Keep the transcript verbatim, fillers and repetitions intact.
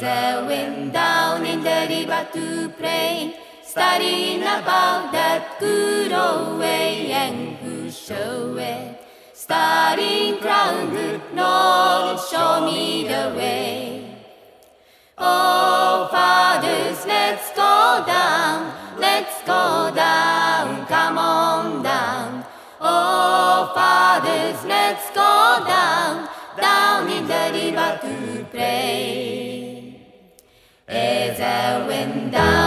I went down in the river to pray, studying about that good old way, and who show it? Starting crown good knowledge, show me the way. Oh, fathers, let's go down, let's go down, come on down. Oh, fathers, let's go down, down in the river to pray. As I went down